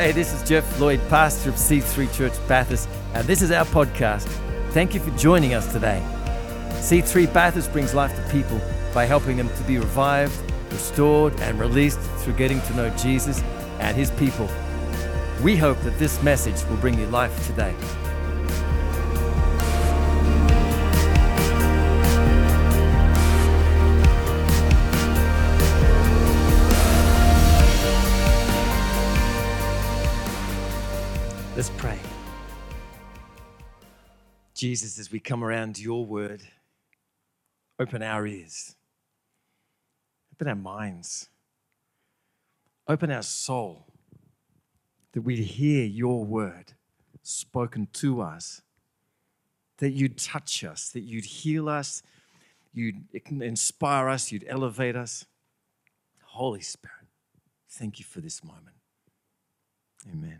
Hey, this is Jeff Lloyd, pastor of C3 Church Bathurst, and this is our podcast. Thank you for joining us today. C3 Bathurst brings life to people by helping them to be revived, restored, and released through getting to know Jesus and His people. We hope that this message will bring you life today. Let's pray. Jesus, as we come around your word, open our ears, open our minds, open our soul, that we'd hear your word spoken to us, that you'd touch us, that you'd heal us, you'd inspire us, you'd elevate us. Holy Spirit, thank you for this moment. Amen.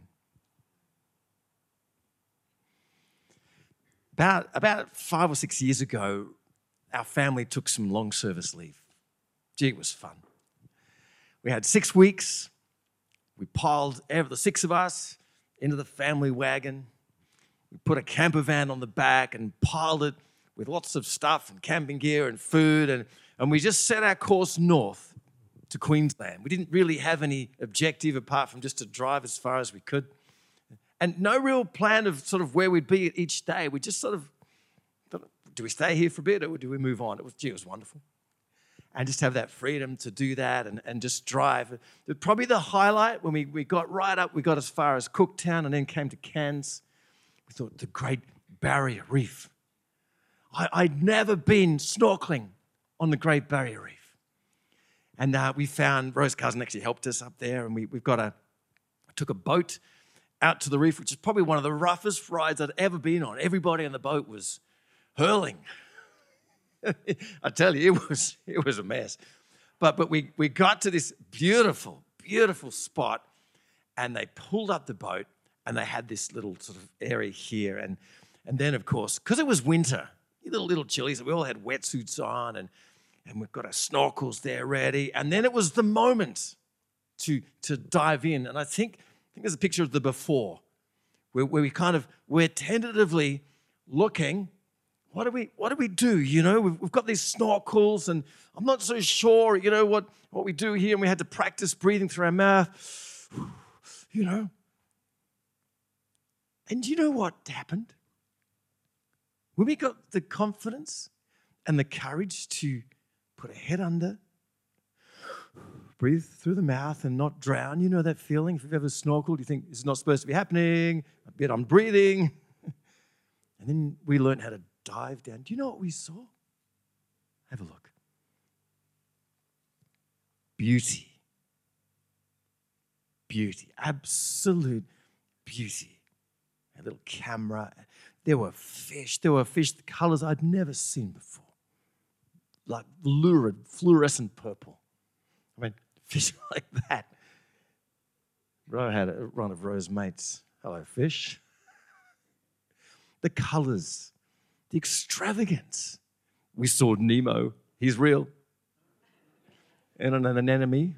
About 5 or 6 years ago, our family took some long service leave. Gee, it was fun. We had 6 weeks. We piled the 6 of us into the family wagon. We put a camper van on the back and piled it with lots of stuff and camping gear and food. And we just set our course north to Queensland. We didn't really have any objective apart from just to drive as far as we could. And no real plan of sort of where we'd be each day. We just sort of thought, do we stay here for a bit or do we move on? It was wonderful. And just have that freedom to do that and just drive. Probably the highlight when we got right up, we got as far as Cooktown and then came to Cairns. We thought the Great Barrier Reef. I'd never been snorkeling on the Great Barrier Reef. And we found, Rose Cousin actually helped us up there, and we took a boat out to the reef, which is probably one of the roughest rides I'd ever been on. Everybody on the boat was hurling. I tell you, it was a mess. But we got to this beautiful, beautiful spot, and they pulled up the boat, and they had this little sort of area here. And then, of course, because it was winter, little chilly, so we all had wetsuits on, and we've got our snorkels there ready. And then it was the moment to dive in. And I think there's a picture of the before, where we're tentatively looking. What do we do? You know, we've got these snorkels, and I'm not so sure, you know, what we do here. And we had to practice breathing through our mouth, you know. And you know what happened? When we got the confidence and the courage to put a head under, breathe through the mouth and not drown. You know that feeling? If you've ever snorkeled, you think it's not supposed to be happening, but I'm breathing. And then we learned how to dive down. Do you know what we saw? Have a look. Beauty. Beauty. Absolute beauty. A little camera. There were fish. The colors I'd never seen before. Like lurid, fluorescent purple. I mean, fish like that. Ro had one of Ro's mates. Hello, fish. The colors, the extravagance. We saw Nemo. He's real. And an anemone.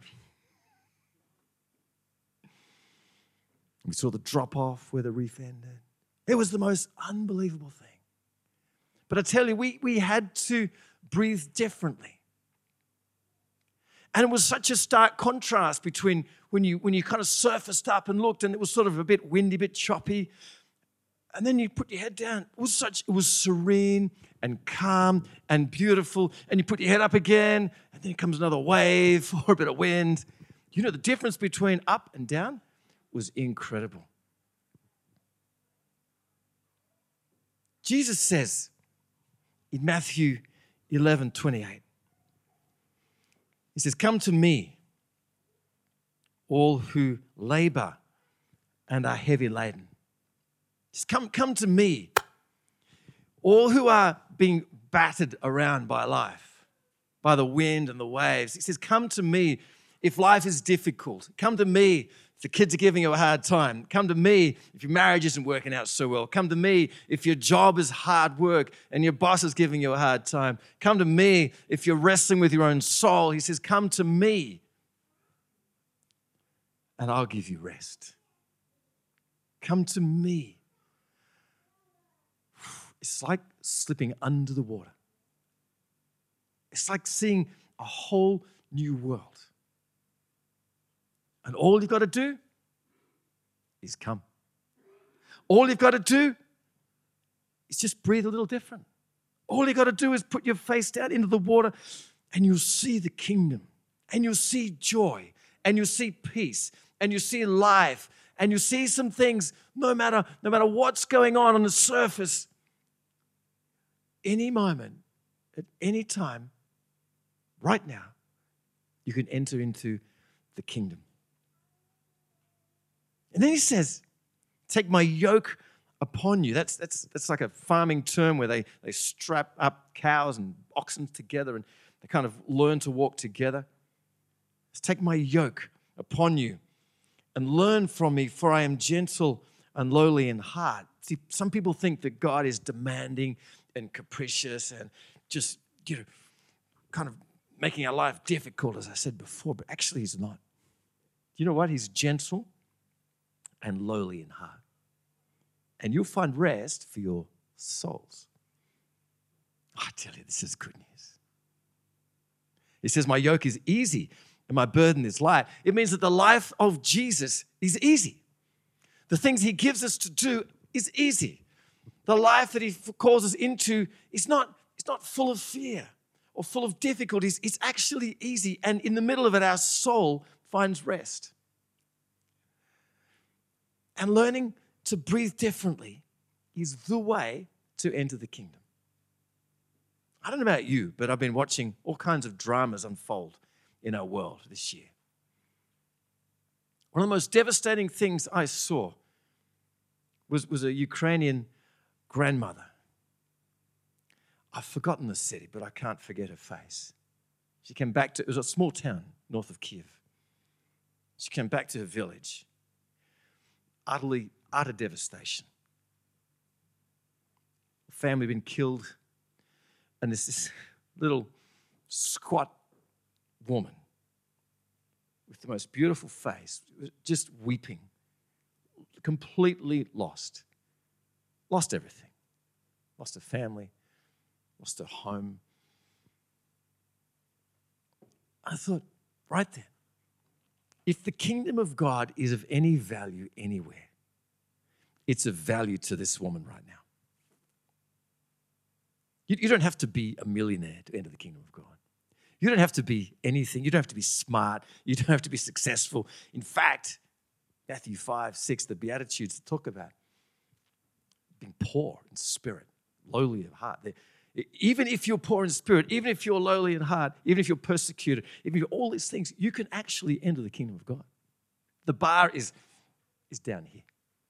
We saw the drop-off where the reef ended. It was the most unbelievable thing. But I tell you, we had to breathe differently. And it was such a stark contrast between when you kind of surfaced up and looked, and it was sort of a bit windy, a bit choppy. And then you put your head down. It was serene and calm and beautiful. And you put your head up again, and then comes another wave or a bit of wind. You know, the difference between up and down was incredible. Jesus says in Matthew 11:28, He says, "Come to me, all who labor and are heavy laden." Just come to me, all who are being battered around by life, by the wind and the waves. He says, come to me if life is difficult. Come to me if the kids are giving you a hard time. Come to me if your marriage isn't working out so well. Come to me if your job is hard work and your boss is giving you a hard time. Come to me if you're wrestling with your own soul. He says, come to me and I'll give you rest. come to me. It's like slipping under the water. It's like seeing a whole new world. And all you've got to do is come. All you've got to do is just breathe a little different. All you've got to do is put your face down into the water and you'll see the kingdom. And you'll see joy. And you'll see peace. And you'll see life. And you'll see some things, no matter what's going on the surface, any moment, at any time, right now, you can enter into the kingdom. And then he says, take my yoke upon you. That's like a farming term where they strap up cows and oxen together and they kind of learn to walk together. Let's take my yoke upon you and learn from me, for I am gentle and lowly in heart. See, some people think that God is demanding and capricious and just, kind of making our life difficult, as I said before, but actually he's not. You know what? He's gentle and lowly in heart. And you'll find rest for your souls. I tell you, this is good news. He says, my yoke is easy and my burden is light. It means that the life of Jesus is easy. The things he gives us to do is easy. The life that he calls us into is not full of fear or full of difficulties. It's actually easy. And in the middle of it, our soul finds rest. And learning to breathe differently is the way to enter the kingdom. I don't know about you, but I've been watching all kinds of dramas unfold in our world this year. One of the most devastating things I saw was a Ukrainian grandmother. I've forgotten the city, but I can't forget her face. She came back it was a small town north of Kiev. She came back to her village. Utter devastation. The family had been killed, and there's this little squat woman with the most beautiful face, just weeping, completely lost everything, lost her family, lost her home. I thought, right then, if the kingdom of God is of any value anywhere, it's of value to this woman right now. You don't have to be a millionaire to enter the kingdom of God. You don't have to be anything. You don't have to be smart. You don't have to be successful. In fact, Matthew 5:6, the Beatitudes talk about being poor in spirit, lowly of heart. Even if you're poor in spirit, even if you're lowly in heart, even if you're persecuted, even if you're all these things, you can actually enter the kingdom of God. The bar is down here.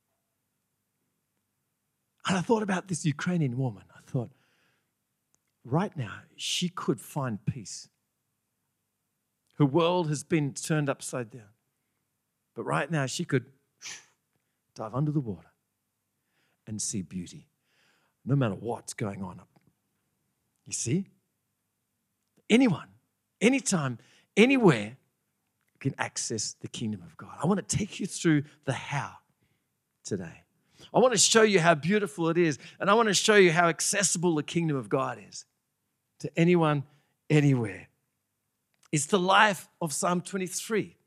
And I thought about this Ukrainian woman. I thought, right now, she could find peace. Her world has been turned upside down. But right now, she could dive under the water and see beauty, no matter what's going on. You see? Anyone, anytime, anywhere can access the kingdom of God. I want to take you through the how today. I want to show you how beautiful it is, and I want to show you how accessible the kingdom of God is to anyone, anywhere. It's the life of Psalm 23.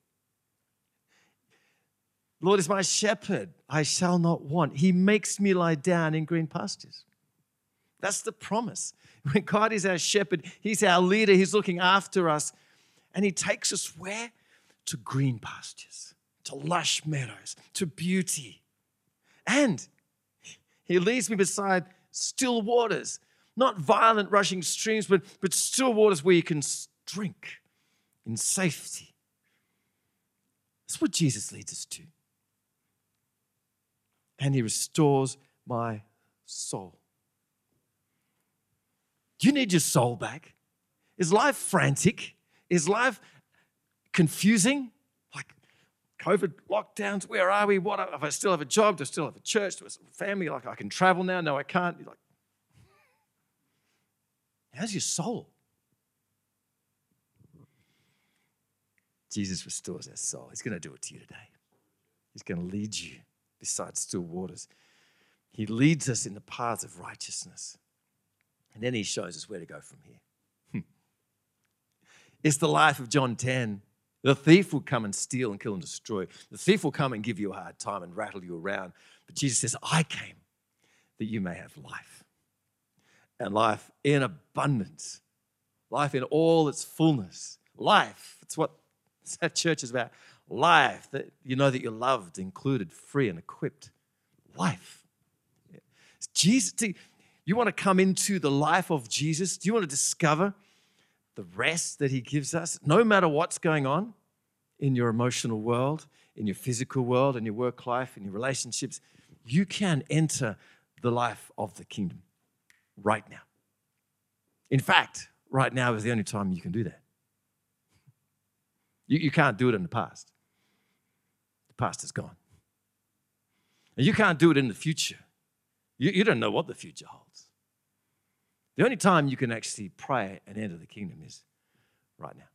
Lord is my shepherd, I shall not want. He makes me lie down in green pastures. That's the promise. When God is our shepherd, he's our leader, he's looking after us, and he takes us where? To green pastures, to lush meadows, to beauty. And he leads me beside still waters, not violent rushing streams, but still waters where you can drink in safety. That's what Jesus leads us to. And he restores my soul. Do you need your soul back? Is life frantic? Is life confusing? Like COVID lockdowns, where are we? What if I still have a job? Do I still have a church? Do I have a family? Like I can travel now? No, I can't. You're like, how's your soul? Jesus restores our soul. He's going to do it to you today. He's going to lead you beside still waters. He leads us in the paths of righteousness. And then he shows us where to go from here. It's the life of John 10. The thief will come and steal and kill and destroy. The thief will come and give you a hard time and rattle you around. But Jesus says, I came that you may have life. And life in abundance. Life in all its fullness. Life. It's what that church is about. Life. That you know that you're loved, included, free, and equipped. Life. Jesus. You want to come into the life of Jesus? Do you want to discover the rest that he gives us? No matter what's going on in your emotional world, in your physical world, in your work life, in your relationships, you can enter the life of the kingdom right now. In fact, right now is the only time you can do that. You can't do it in the past. The past is gone. And you can't do it in the future. You don't know what the future holds. The only time you can actually pray and enter the kingdom is right now.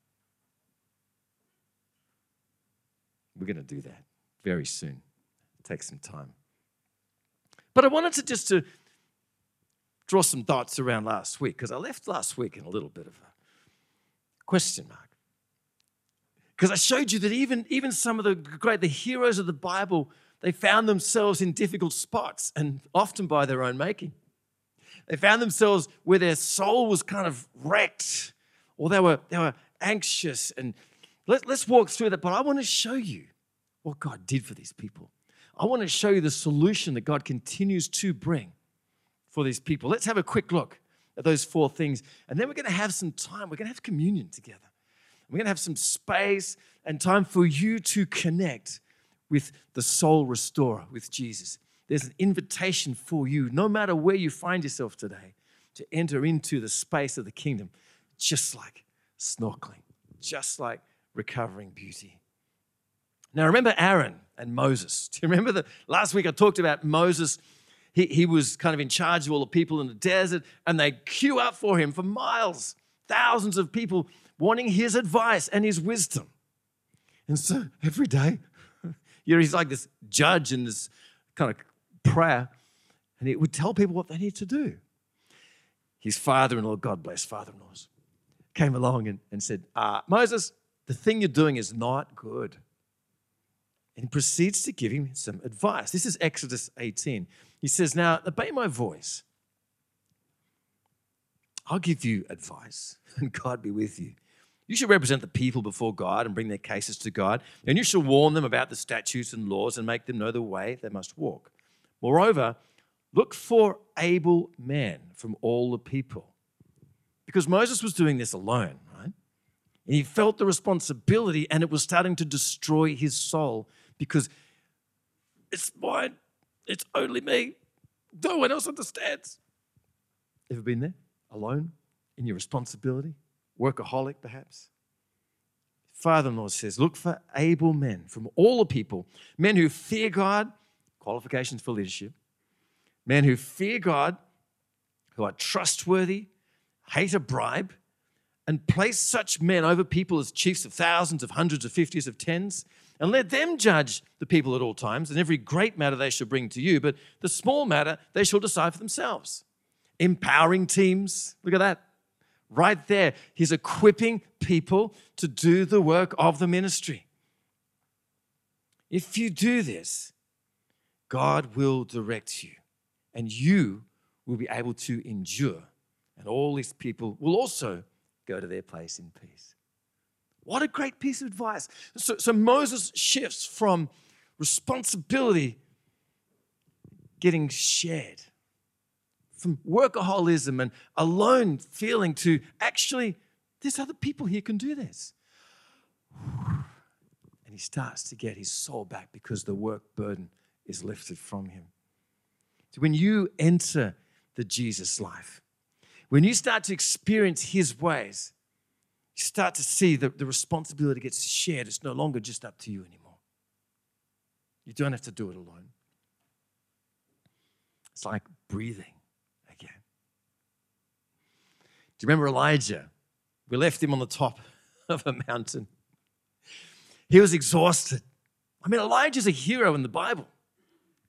We're going to do that very soon. Take some time. But I wanted to draw some thoughts around last week, because I left last week in a little bit of a question mark. Because I showed you that even some of the heroes of the Bible, they found themselves in difficult spots, and often by their own making. They found themselves where their soul was kind of wrecked, or they were anxious. And let's walk through that. But I want to show you what God did for these people. I want to show you the solution that God continues to bring for these people. Let's have a quick look at those 4 things. And then we're going to have some time. We're going to have communion together. We're going to have some space and time for you to connect with the soul restorer, with Jesus. There's an invitation for you, no matter where you find yourself today, to enter into the space of the kingdom, just like snorkeling, just like recovering beauty. Now, remember Aaron and Moses. Do you remember that last week I talked about Moses? He was kind of in charge of all the people in the desert, and they queue up for him for miles, thousands of people wanting his advice and his wisdom. And so every day, he's like this judge in this kind of prayer, and he would tell people what they need to do. His father-in-law, God bless father-in-laws, came along and said, Moses, the thing you're doing is not good. And he proceeds to give him some advice. This is Exodus 18. He says, now, obey my voice. I'll give you advice, and God be with you. You should represent the people before God and bring their cases to God, and you shall warn them about the statutes and laws and make them know the way they must walk. Moreover, look for able men from all the people. Because Moses was doing this alone, right? And he felt the responsibility, and it was starting to destroy his soul because it's mine, it's only me, no one else understands. Ever been there? Alone in your responsibility? Workaholic, perhaps? Father-in-law says, look for able men from all the people, men who fear God, qualifications for leadership, men who fear God, who are trustworthy, hate a bribe, and place such men over people as chiefs of thousands, of hundreds, of fifties, of tens, and let them judge the people at all times, and every great matter they shall bring to you, but the small matter they shall decide for themselves. Empowering teams, look at that. Right there, he's equipping people to do the work of the ministry. If you do this, God will direct you, and you will be able to endure, and all these people will also go to their place in peace. What a great piece of advice. So Moses shifts from responsibility getting shared, from workaholism and alone feeling to actually, there's other people here can do this. And he starts to get his soul back because the work burden is lifted from him. So when you enter the Jesus life, when you start to experience his ways, you start to see that the responsibility gets shared. It's no longer just up to you anymore. You don't have to do it alone. It's like breathing again. Do you remember Elijah? We left him on the top of a mountain. He was exhausted. I mean, Elijah's a hero in the Bible.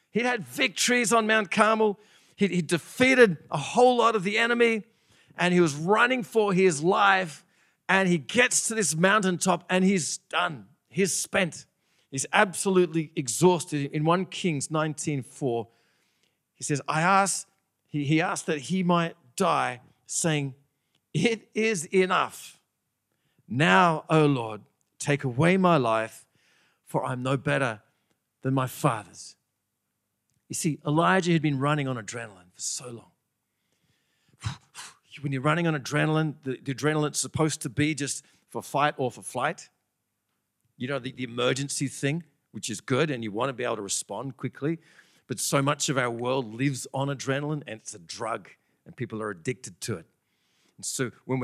He'd had victories on Mount Carmel. He defeated a whole lot of the enemy, and he was running for his life. And he gets to this mountaintop, and he's done. He's spent. He's absolutely exhausted. In 1 Kings 19:4, he says, he asked that he might die, saying, "It is enough. Now, O Lord, take away my life, for I'm no better than my fathers." You see, Elijah had been running on adrenaline for so long. When you're running on adrenaline, the adrenaline's supposed to be just for fight or for flight. You know, the emergency thing, which is good, and you want to be able to respond quickly. But so much of our world lives on adrenaline, and it's a drug, and people are addicted to it. And so when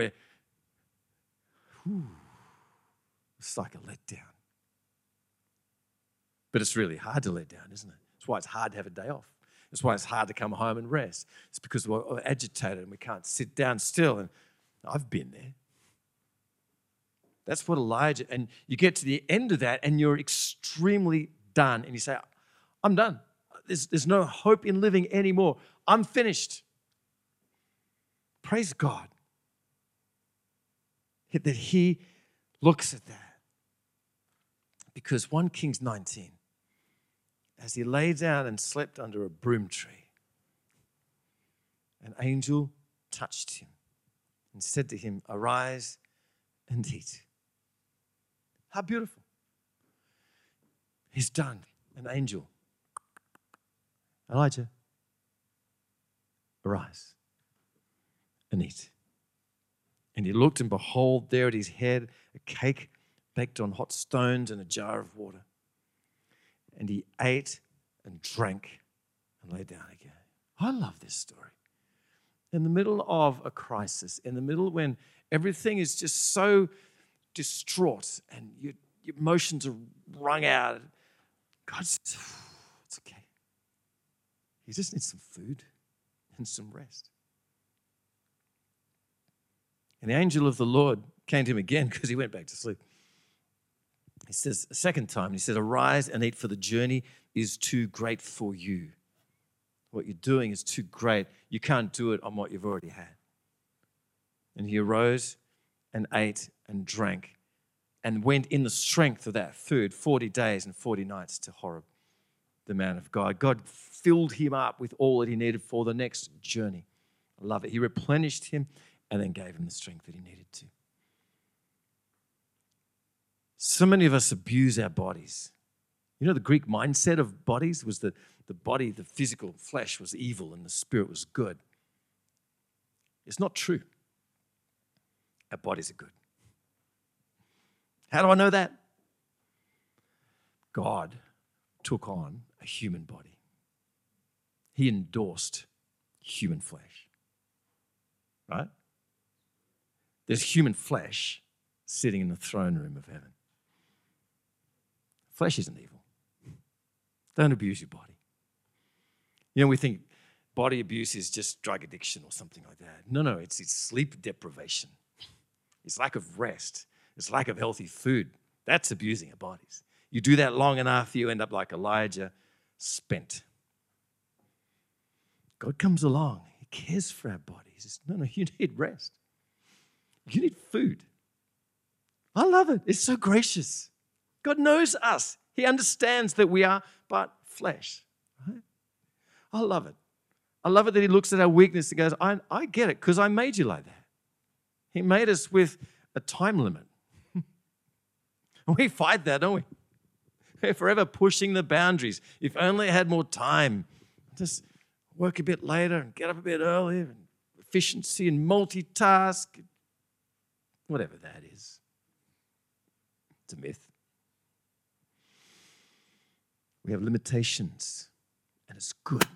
it's like a letdown. But it's really hard to let down, isn't it? That's why it's hard to have a day off. That's why it's hard to come home and rest. It's because we're agitated and we can't sit down still. And I've been there. That's what Elijah, and you get to the end of that and you're extremely done. And you say, I'm done. There's no hope in living anymore. I'm finished. Praise God that he looks at that. Because 1 Kings 19, as he lay down and slept under a broom tree, an angel touched him and said to him, "Arise and eat." How beautiful. He's done. An angel. "Elijah, arise and eat." And he looked, and behold, there at his head, a cake baked on hot stones and a jar of water. And he ate and drank and lay down again. I love this story. In the middle of a crisis, in the middle when everything is just so distraught and your emotions are wrung out, God says, it's okay. You just need some food and some rest. And the angel of the Lord came to him again because he went back to sleep. He says a second time, he said, "Arise and eat, for the journey is too great for you." What you're doing is too great. You can't do it on what you've already had. And he arose and ate and drank and went in the strength of that food 40 days and 40 nights to Horeb, the man of God. God filled him up with all that he needed for the next journey. I love it. He replenished him and then gave him the strength that he needed to. So many of us abuse our bodies. You know, the Greek mindset of bodies was that the body, the physical flesh was evil and the spirit was good. It's not true. Our bodies are good. How do I know that? God took on a human body. He endorsed human flesh. Right? There's human flesh sitting in the throne room of heaven. Flesh isn't evil. Don't abuse your body. You know, we think body abuse is just drug addiction or something like that. No, it's sleep deprivation. It's lack of rest. It's lack of healthy food. That's abusing our bodies. You do that long enough, you end up like Elijah, spent. God comes along. He cares for our bodies. He says, no, you need rest. You need food. I love it. It's so gracious. God knows us. He understands that we are but flesh. Right? I love it. I love it that he looks at our weakness and goes, I get it because I made you like that. He made us with a time limit. We fight that, don't we? We're forever pushing the boundaries. If only I had more time, just work a bit later and get up a bit earlier, and efficiency and multitask, whatever that is. It's a myth. We have limitations, and it's good.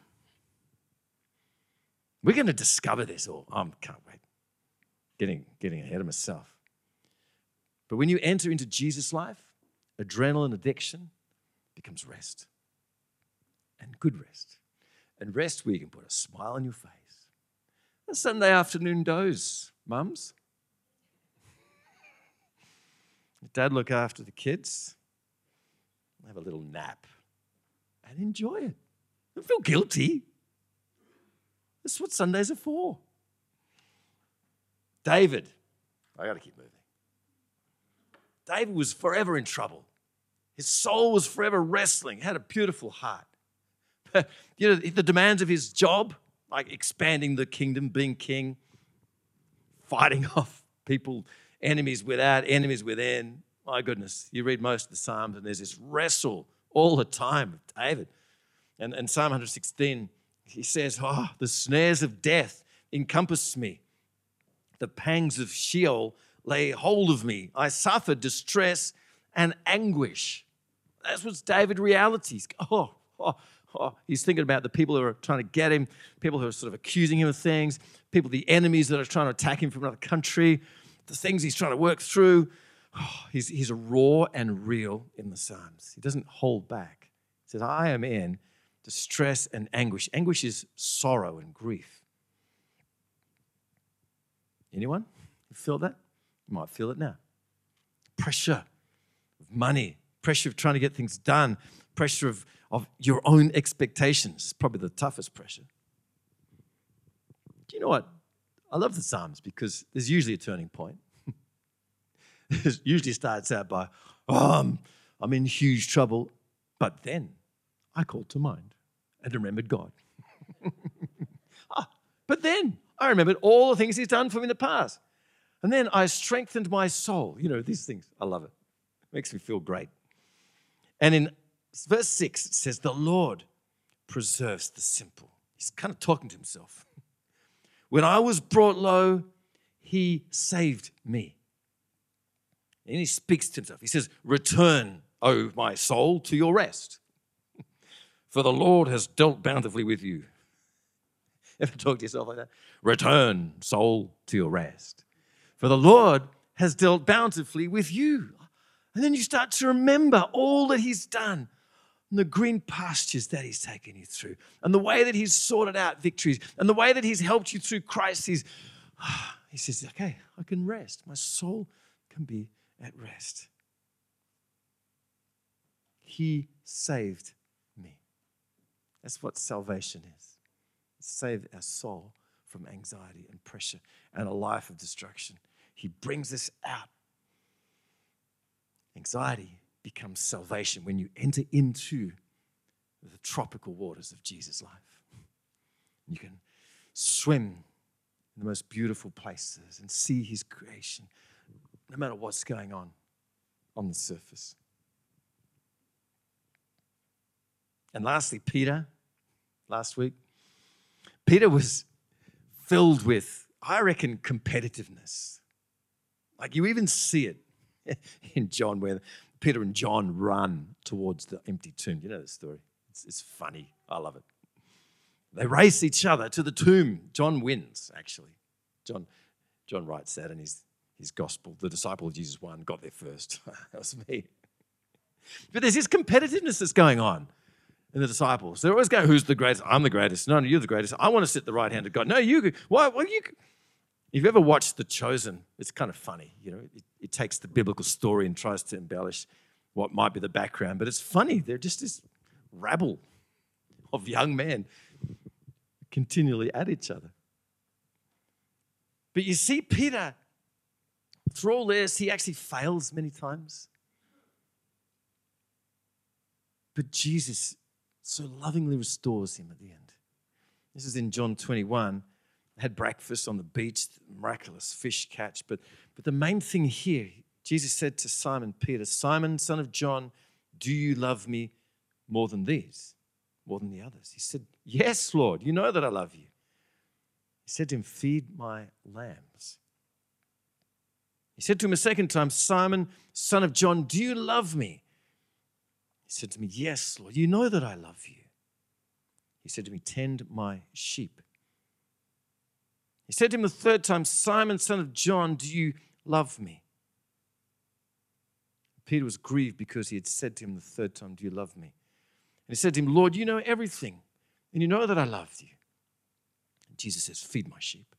We're going to discover this all. I can't wait. Getting ahead of myself. But when you enter into Jesus' life, adrenaline addiction becomes rest. And good rest. And rest where you can put a smile on your face. A Sunday afternoon doze, mums. Dad look after the kids. Have a little nap. And enjoy it. Don't feel guilty. That's what Sundays are for. David, I got to keep moving. David was forever in trouble. His soul was forever wrestling. He had a beautiful heart. The demands of his job, like expanding the kingdom, being king, fighting off people, enemies without, enemies within. My goodness, you read most of the Psalms and there's this wrestle all the time with David. And Psalm 116, he says, the snares of death encompassed me. The pangs of Sheol lay hold of me. I suffered distress and anguish. That's what's David's realities. He's thinking about the people who are trying to get him, people who are sort of accusing him of things, the enemies that are trying to attack him from another country, the things he's trying to work through. He's raw and real in the Psalms. He doesn't hold back. He says, I am in distress and anguish. Anguish is sorrow and grief. Anyone feel that? You might feel it now. Pressure of money, pressure of trying to get things done, pressure of your own expectations is probably the toughest pressure. Do you know what? I love the Psalms because there's usually a turning point. It usually starts out by, I'm in huge trouble, but then I called to mind and remembered God. But then I remembered all the things he's done for me in the past. And then I strengthened my soul. These things, I love it. It makes me feel great. And in verse 6, it says, the Lord preserves the simple. He's kind of talking to himself. When I was brought low, he saved me. And he speaks to himself. He says, return, O my soul, to your rest. For the Lord has dealt bountifully with you. Ever talk to yourself like that? Return, soul, to your rest. For the Lord has dealt bountifully with you. And then you start to remember all that he's done and the green pastures that he's taken you through and the way that he's sorted out victories and the way that he's helped you through crises. He says, okay, I can rest. My soul can be at rest. He saved me. That's what salvation is. Save our soul from anxiety and pressure and a life of destruction. He brings us out. Anxiety becomes salvation when you enter into the tropical waters of Jesus' life. You can swim in the most beautiful places and see his creation, no matter what's going on the surface. And lastly, Peter, last week, Peter was filled with, I reckon, competitiveness. Like you even see it in John where Peter and John run towards the empty tomb. You know the story. It's funny. I love it. They race each other to the tomb. John wins, actually. John writes that in his gospel. The disciple of Jesus won, got there first. That was me. But there's this competitiveness that's going on in the disciples. They're always going, who's the greatest? I'm the greatest. No, you're the greatest. I want to sit at the right hand of God. No, you. Why? You? If you've ever watched The Chosen, it's kind of funny. It takes the biblical story and tries to embellish what might be the background, but it's funny. They're just this rabble of young men continually at each other. But you see, Peter, through all this, he actually fails many times. But Jesus so lovingly restores him at the end. This is in John 21. Had breakfast on the beach, miraculous fish catch. But the main thing here, Jesus said to Simon Peter, Simon, son of John, do you love me more than these, more than the others? He said, yes, Lord, you know that I love you. He said to him, feed my lambs. He said to him a second time, Simon, son of John, do you love me? He said to me, yes, Lord, you know that I love you. He said to me, tend my sheep. He said to him the third time, Simon, son of John, do you love me? Peter was grieved because he had said to him the third time, do you love me? And he said to him, Lord, you know everything, and you know that I love you. And Jesus says, feed my sheep.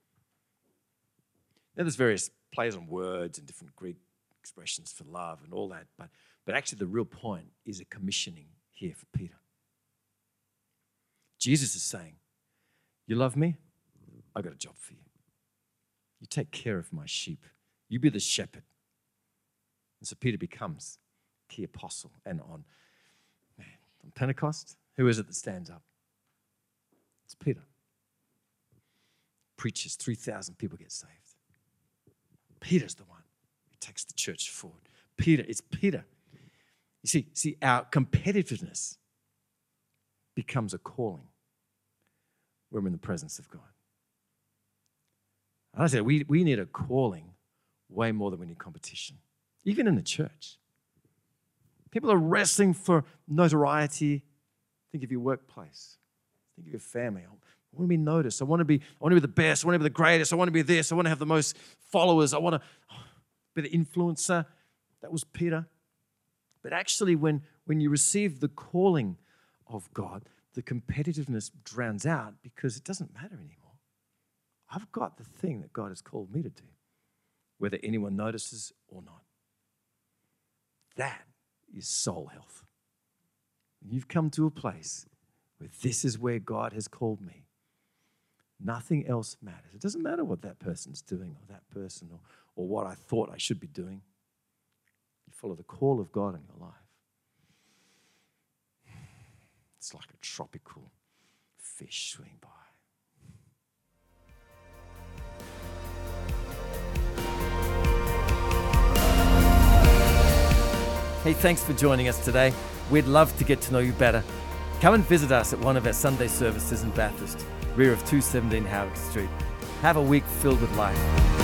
Now there's various plays on words and different Greek expressions for love and all that, but actually the real point is a commissioning here for Peter. Jesus is saying, you love me? I got a job for you. You take care of my sheep. You be the shepherd. And so Peter becomes key apostle. And on Pentecost, who is it that stands up? It's Peter. Preaches, 3,000 people get saved. Peter's the one who takes the church forward. It's Peter. You see, our competitiveness becomes a calling when we're in the presence of God. And I said, we need a calling way more than we need competition, even in the church. People are wrestling for notoriety. Think of your workplace. Think of your family. I want to be noticed. I want to be the best. I want to be the greatest. I want to be this. I want to have the most followers. I want to be the influencer. That was Peter. But actually, when you receive the calling of God, the competitiveness drowns out because it doesn't matter anymore. I've got the thing that God has called me to do, whether anyone notices or not. That is soul health. You've come to a place where this is where God has called me. Nothing else matters. It doesn't matter what that person's doing or that person or what I thought I should be doing. You follow the call of God in your life. It's like a tropical fish swimming by. Hey, thanks for joining us today. We'd love to get to know you better. Come and visit us at one of our Sunday services in Bathurst, rear of 217 Howard Street. Have a week filled with life.